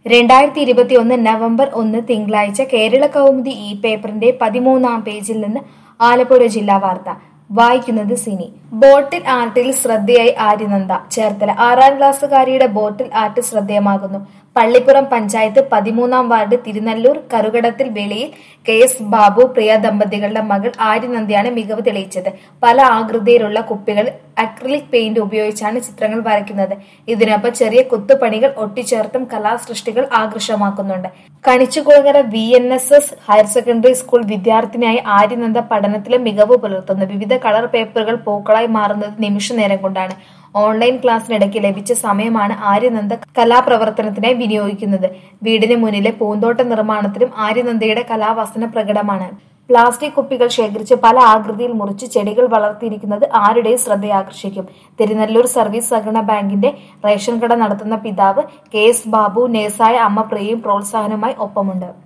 2021 November 1 തിങ്കളാഴ്ച കേരള കൗമുദി ഈ പേപ്പറിന്റെ 13-ാം പേജിൽ നിന്ന് ആലപ്പുഴ ജില്ലാ വാർത്ത വായിക്കുന്നത് സിനി. ബോട്ടിൽ ആർട്ടിൽ ശ്രദ്ധയായി ആര്യനന്ദ. ചേർത്തല 6-ാം ക്ലാസ്സുകാരിയുടെ ബോട്ടിൽ ആർട്ട് ശ്രദ്ധേയമാകുന്നു. പള്ളിപ്പുറം പഞ്ചായത്ത് 13-ാം വാർഡ് തിരുനല്ലൂർ കറുകടത്തിൽ വെളിയിൽ KS ബാബു പ്രിയ ദമ്പതികളുടെ മകൾ ആര്യനന്ദയാണ് മികവ് തെളിയിച്ചത്. പല ആകൃതിയിലുള്ള കുപ്പികൾ അക്രിലിക് പെയിന്റ് ഉപയോഗിച്ചാണ് ചിത്രങ്ങൾ വരയ്ക്കുന്നത്. ഇതിനൊപ്പം ചെറിയ കുത്തുപണികൾ ഒട്ടിച്ചേർത്തും കലാസൃഷ്ടികൾ ആകർഷമാക്കുന്നുണ്ട്. Kanichukulangara VNSS higher secondary school വിദ്യാർത്ഥിനിയായ ആര്യനന്ദ പഠനത്തിലും മികവ് പുലർത്തുന്നു. വിവിധ കളർ പേപ്പറുകൾ പൂക്കളായി മാറുന്നത് നിമിഷ നേരം കൊണ്ടാണ്. ഓൺലൈൻ ക്ലാസ്സിനിടയ്ക്ക് ലഭിച്ച സമയമാണ് ആര്യനന്ദ കലാപ്രവർത്തനത്തിനായി വിനിയോഗിക്കുന്നത്. വീടിന് മുന്നിലെ പൂന്തോട്ട നിർമ്മാണത്തിലും ആര്യനന്ദയുടെ കലാവാസന പ്രകടമാണ്. പ്ലാസ്റ്റിക് കുപ്പികൾ ശേഖരിച്ച് പല ആകൃതിയിൽ മുറിച്ച് ചെടികൾ വളർത്തിയിരിക്കുന്നത് ആരുടെയും ശ്രദ്ധയാകർഷിക്കും. തിരുനല്ലൂർ സർവീസ് സഹകരണ ബാങ്കിന്റെ റേഷൻ കട നടത്തുന്ന പിതാവ് KS ബാബു, നേഴ്സായ അമ്മ പ്രിയയും പ്രോത്സാഹനമായി ഒപ്പമുണ്ട്.